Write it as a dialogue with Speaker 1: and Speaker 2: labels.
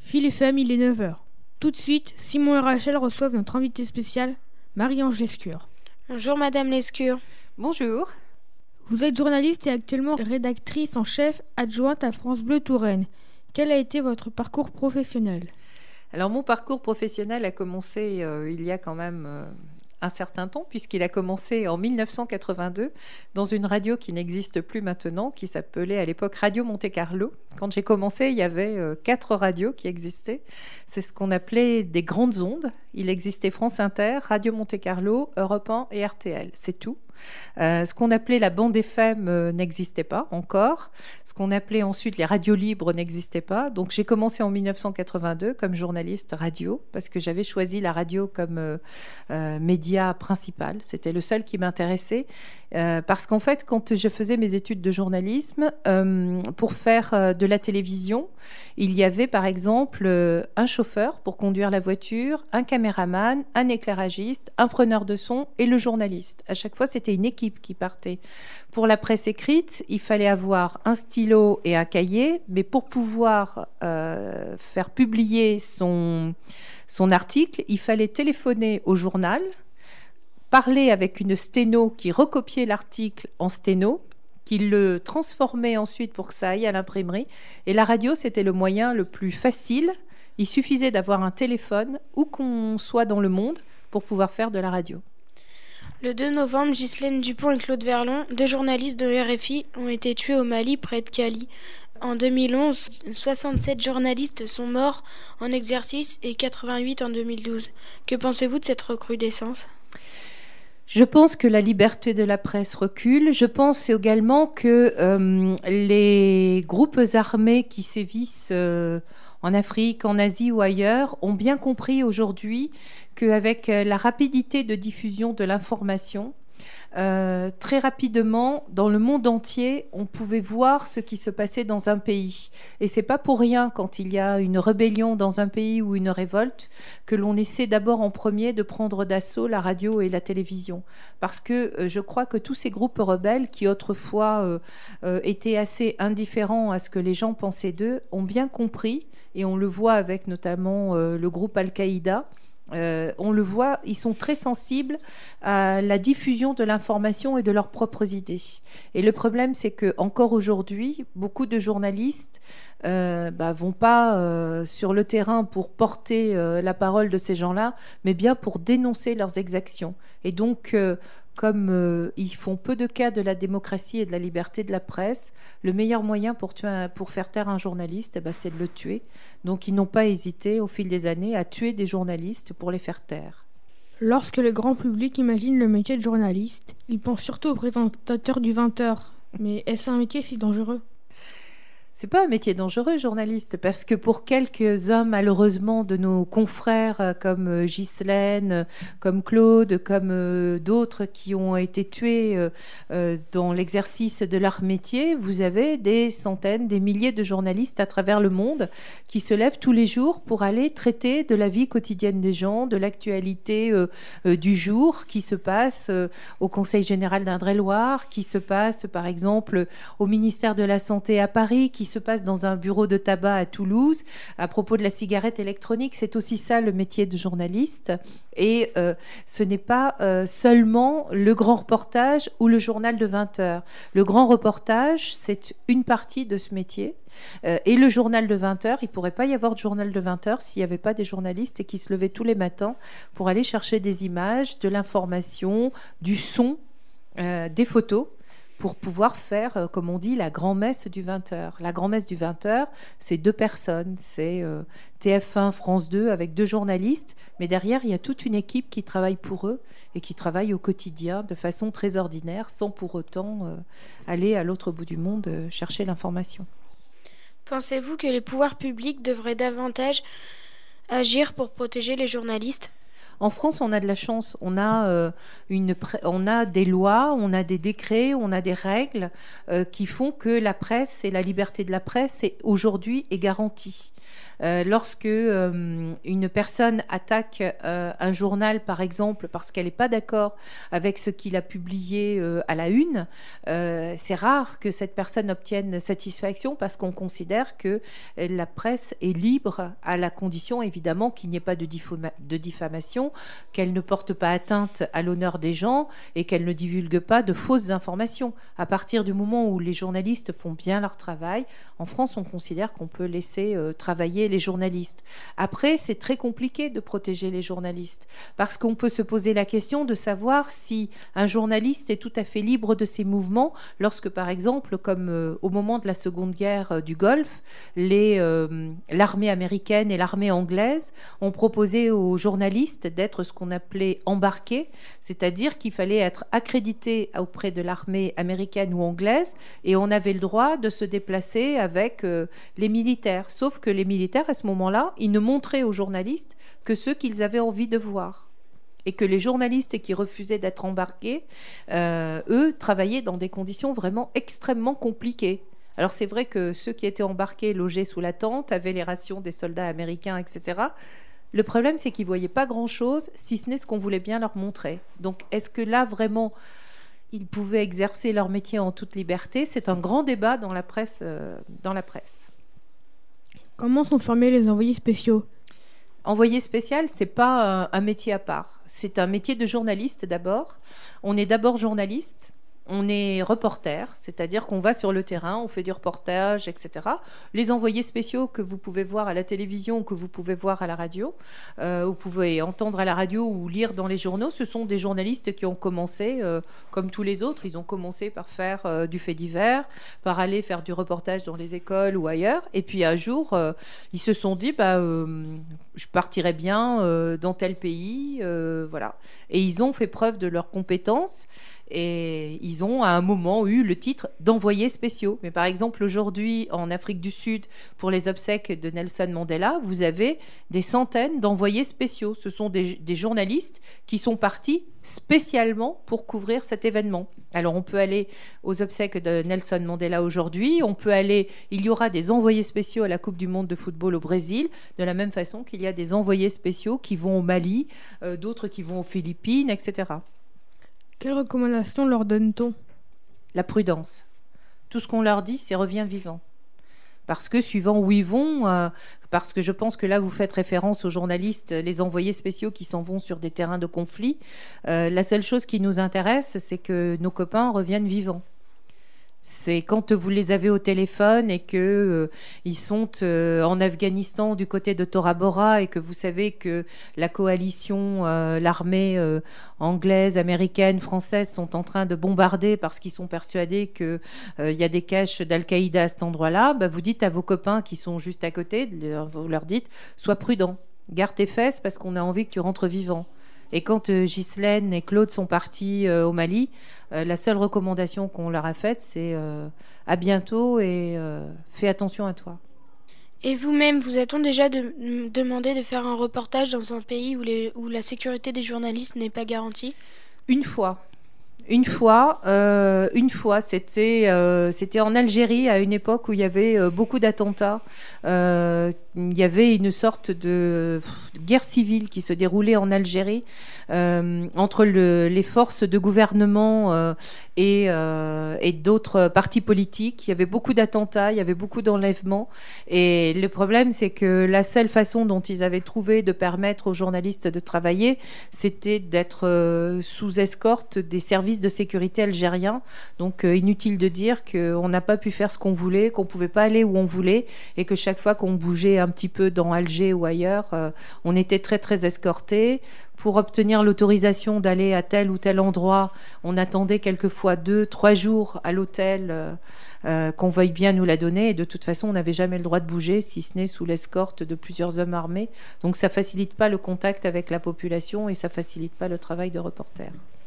Speaker 1: Phil et Femme, il est 9h. Tout de suite, Simon et Rachel reçoivent notre invité spécial, Marie-Ange Lescure.
Speaker 2: Bonjour Madame Lescure.
Speaker 3: Bonjour.
Speaker 1: Vous êtes journaliste et actuellement rédactrice en chef adjointe à France Bleu Touraine. Quel a été votre parcours professionnel ?
Speaker 3: Alors mon parcours professionnel a commencé il y a quand même un certain temps, puisqu'il a commencé en 1982 dans une radio qui n'existe plus maintenant, qui s'appelait à l'époque Radio Monte Carlo. Quand j'ai commencé, il y avait 4 radios qui existaient. C'est ce qu'on appelait des grandes ondes. Il existait France Inter, Radio Monte Carlo, Europe 1 et RTL. C'est tout. Ce qu'on appelait la bande FM n'existait pas encore. Ce qu'on appelait ensuite les radios libres n'existait pas. Donc j'ai commencé en 1982 comme journaliste radio parce que j'avais choisi la radio comme média principal. C'était le seul qui m'intéressait parce qu'en fait, quand je faisais mes études de journalisme, pour faire de la télévision, il y avait par exemple un chauffeur pour conduire la voiture, un caméraman, un éclairagiste, un preneur de son et le journaliste. À chaque fois, c'était une équipe qui partait. Pour la presse écrite, il fallait avoir un stylo et un cahier, mais pour pouvoir faire publier son article, il fallait téléphoner au journal, parler avec une sténo qui recopiait l'article en sténo, qui le transformait ensuite pour que ça aille à l'imprimerie. Et la radio, c'était le moyen le plus facile. Il suffisait d'avoir un téléphone, où qu'on soit dans le monde, pour pouvoir faire de la radio.
Speaker 2: Le 2 novembre, Ghislaine Dupont et Claude Verlon, 2 journalistes de RFI, ont été tués au Mali, près de Cali. En 2011, 67 journalistes sont morts en exercice et 88 en 2012. Que pensez-vous de cette recrudescence ?
Speaker 3: Je pense que la liberté de la presse recule. Je pense également que les groupes armés qui sévissent en Afrique, en Asie ou ailleurs ont bien compris aujourd'hui qu'avec la rapidité de diffusion de l'information, très rapidement, dans le monde entier, on pouvait voir ce qui se passait dans un pays. Et c'est pas pour rien, quand il y a une rébellion dans un pays ou une révolte, que l'on essaie d'abord en premier de prendre d'assaut la radio et la télévision. Parce que je crois que tous ces groupes rebelles, qui autrefois étaient assez indifférents à ce que les gens pensaient d'eux, ont bien compris, et on le voit avec notamment le groupe Al-Qaïda. On le voit, ils sont très sensibles à la diffusion de l'information et de leurs propres idées. Et le problème, c'est que encore aujourd'hui, beaucoup de journalistes vont pas sur le terrain pour porter la parole de ces gens-là, mais bien pour dénoncer leurs exactions. Et donc, comme ils font peu de cas de la démocratie et de la liberté de la presse, le meilleur moyen pour faire taire un journaliste, c'est de le tuer. Donc ils n'ont pas hésité au fil des années à tuer des journalistes pour les faire taire.
Speaker 1: Lorsque le grand public imagine le métier de journaliste, il pense surtout au présentateur du 20h. Mais est-ce un métier si dangereux ?
Speaker 3: C'est pas un métier dangereux, journaliste, parce que pour quelques hommes, malheureusement, de nos confrères comme Ghislaine, comme Claude, comme d'autres qui ont été tués dans l'exercice de leur métier, vous avez des centaines, des milliers de journalistes à travers le monde qui se lèvent tous les jours pour aller traiter de la vie quotidienne des gens, de l'actualité du jour qui se passe au Conseil général d'Indre-et-Loire, qui se passe, par exemple, au ministère de la Santé à Paris, qui se passe dans un bureau de tabac à Toulouse à propos de la cigarette électronique. C'est aussi ça le métier de journaliste. Et ce n'est pas seulement le grand reportage ou le journal de 20 heures. Le grand reportage, c'est une partie de ce métier. Et le journal de 20 heures, il ne pourrait pas y avoir de journal de 20 heures s'il n'y avait pas des journalistes qui se levaient tous les matins pour aller chercher des images, de l'information, du son, des photos, pour pouvoir faire, comme on dit, la grand-messe du 20h. La grand-messe du 20h, c'est 2 personnes. C'est TF1, France 2, avec 2 journalistes. Mais derrière, il y a toute une équipe qui travaille pour eux et qui travaille au quotidien de façon très ordinaire, sans pour autant aller à l'autre bout du monde chercher l'information.
Speaker 2: Pensez-vous que les pouvoirs publics devraient davantage agir pour protéger les journalistes ?
Speaker 3: En France, on a de la chance. On a des lois, on a des décrets, on a des règles qui font que la presse et la liberté de la presse aujourd'hui est garantie. Lorsque une personne attaque un journal, par exemple, parce qu'elle n'est pas d'accord avec ce qu'il a publié à la une, c'est rare que cette personne obtienne satisfaction parce qu'on considère que la presse est libre à la condition, évidemment, qu'il n'y ait pas de diffamation, qu'elle ne porte pas atteinte à l'honneur des gens et qu'elle ne divulgue pas de fausses informations. À partir du moment où les journalistes font bien leur travail, en France, on considère qu'on peut laisser travailler les journalistes. Après, c'est très compliqué de protéger les journalistes parce qu'on peut se poser la question de savoir si un journaliste est tout à fait libre de ses mouvements lorsque, par exemple, comme au moment de la Seconde Guerre du Golfe, l'armée américaine et l'armée anglaise ont proposé aux journalistes d'être ce qu'on appelait embarqués, c'est-à-dire qu'il fallait être accrédité auprès de l'armée américaine ou anglaise et on avait le droit de se déplacer avec les militaires. Sauf que les militaires, à ce moment-là, ils ne montraient aux journalistes que ceux qu'ils avaient envie de voir. Et que les journalistes qui refusaient d'être embarqués, eux, travaillaient dans des conditions vraiment extrêmement compliquées. Alors c'est vrai que ceux qui étaient embarqués, logés sous la tente, avaient les rations des soldats américains, etc. Le problème, c'est qu'ils ne voyaient pas grand-chose, si ce n'est ce qu'on voulait bien leur montrer. Donc est-ce que là, vraiment, ils pouvaient exercer leur métier en toute liberté? C'est un grand débat dans la presse.
Speaker 1: Comment sont formés les envoyés spéciaux?
Speaker 3: Envoyé spécial, c'est pas un métier à part. C'est un métier de journaliste d'abord. On est d'abord journaliste. On est reporter, c'est-à-dire qu'on va sur le terrain, on fait du reportage, etc. Les envoyés spéciaux que vous pouvez voir à la télévision ou que vous pouvez voir à la radio, vous pouvez entendre à la radio ou lire dans les journaux, ce sont des journalistes qui ont commencé, comme tous les autres, ils ont commencé par faire du fait divers, par aller faire du reportage dans les écoles ou ailleurs. Et puis un jour, ils se sont dit, je partirai bien dans tel pays, voilà. Et ils ont fait preuve de leurs compétences. Et ils ont à un moment eu le titre d'envoyés spéciaux. Mais par exemple, aujourd'hui, en Afrique du Sud, pour les obsèques de Nelson Mandela, vous avez des centaines d'envoyés spéciaux. Ce sont des journalistes qui sont partis spécialement pour couvrir cet événement. Alors on peut aller aux obsèques de Nelson Mandela aujourd'hui, il y aura des envoyés spéciaux à la Coupe du Monde de football au Brésil, de la même façon qu'il y a des envoyés spéciaux qui vont au Mali, d'autres qui vont aux Philippines, etc.
Speaker 1: Quelles recommandations leur donne-t-on?
Speaker 3: La prudence. Tout ce qu'on leur dit, c'est reviens vivant. Parce que suivant où ils vont, parce que je pense que là, vous faites référence aux journalistes, les envoyés spéciaux qui s'en vont sur des terrains de conflit. La seule chose qui nous intéresse, c'est que nos copains reviennent vivants. C'est quand vous les avez au téléphone et qu'ils sont en Afghanistan du côté de Tora Bora et que vous savez que la coalition, l'armée anglaise, américaine, française sont en train de bombarder parce qu'ils sont persuadés qu'il y a des caches d'Al-Qaïda à cet endroit-là, vous dites à vos copains qui sont juste à côté, vous leur dites « Sois prudent, garde tes fesses parce qu'on a envie que tu rentres vivant ». Et quand Ghislaine et Claude sont partis au Mali, la seule recommandation qu'on leur a faite, c'est à bientôt et fais attention à toi.
Speaker 2: Et vous-même, vous a-t-on déjà demandé de faire un reportage dans un pays où la sécurité des journalistes n'est pas garantie?
Speaker 3: Une fois, c'était en Algérie à une époque où il y avait beaucoup d'attentats. Il y avait une sorte de guerre civile qui se déroulait en Algérie entre les forces de gouvernement et d'autres partis politiques. Il y avait beaucoup d'attentats, il y avait beaucoup d'enlèvements. Et le problème, c'est que la seule façon dont ils avaient trouvé de permettre aux journalistes de travailler, c'était d'être sous escorte des services de sécurité algériens. Donc inutile de dire qu'on n'a pas pu faire ce qu'on voulait, qu'on ne pouvait pas aller où on voulait et que chaque fois qu'on bougeait un petit peu dans Alger ou ailleurs, on était très très escortés. Pour obtenir l'autorisation d'aller à tel ou tel endroit, on attendait quelquefois 2-3 jours à l'hôtel qu'on veuille bien nous la donner. Et de toute façon, on n'avait jamais le droit de bouger, si ce n'est sous l'escorte de plusieurs hommes armés. Donc ça ne facilite pas le contact avec la population et ça ne facilite pas le travail de reporter.